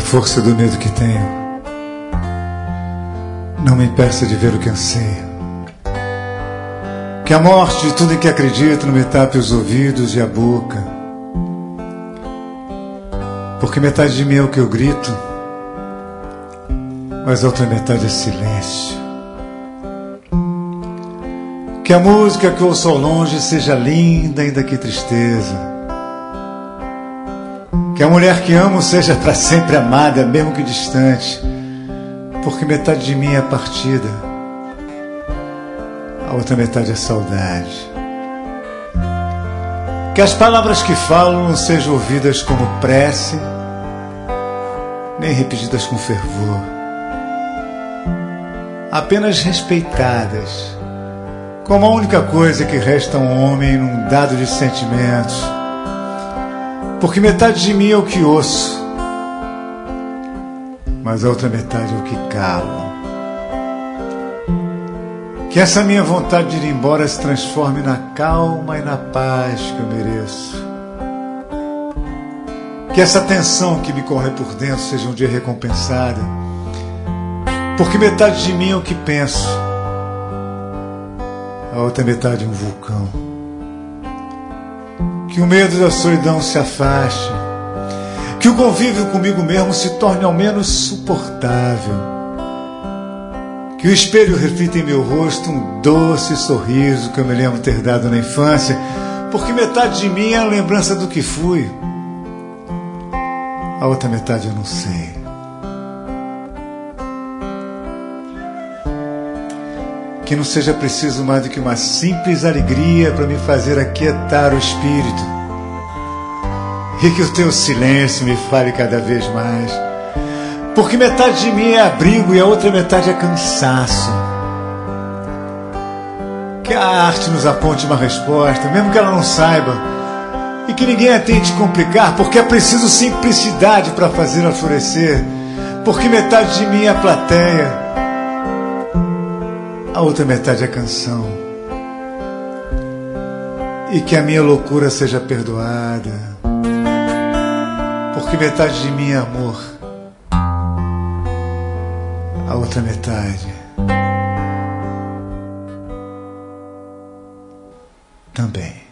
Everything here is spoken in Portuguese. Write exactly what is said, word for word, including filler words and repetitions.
força do medo que tenho não me impeça de ver o que anseio. Que a morte de tudo em que acredito não me tape os ouvidos e a boca, porque metade de mim é o que eu grito, mas a outra metade é silêncio. Que a música que ouço ao longe seja linda, ainda que tristeza. Que a mulher que amo seja para sempre amada, mesmo que distante, porque metade de mim é partida, a outra metade é saudade. Que as palavras que falo não sejam ouvidas como prece, nem repetidas com fervor, apenas respeitadas, como a única coisa que resta a um homem num dado de sentimentos, porque metade de mim é o que ouço, mas a outra metade é o que calo. Que essa minha vontade de ir embora se transforme na calma e na paz que eu mereço. Que essa tensão que me corre por dentro seja um dia recompensada, porque metade de mim é o que penso, a outra metade é um vulcão. Que o medo da solidão se afaste, que o convívio comigo mesmo se torne ao menos suportável, que o espelho reflita em meu rosto um doce sorriso que eu me lembro ter dado na infância, porque metade de mim é a lembrança do que fui, a outra metade eu não sei. Que não seja preciso mais do que uma simples alegria para me fazer aquietar o espírito, e que o teu silêncio me fale cada vez mais, porque metade de mim é abrigo e a outra metade é cansaço. Que a arte nos aponte uma resposta, mesmo que ela não saiba, e que ninguém a tente complicar, porque é preciso simplicidade para fazê-la florescer, porque metade de mim é a plateia, a outra metade é a canção. E que a minha loucura seja perdoada, porque metade de mim é amor, a outra metade também.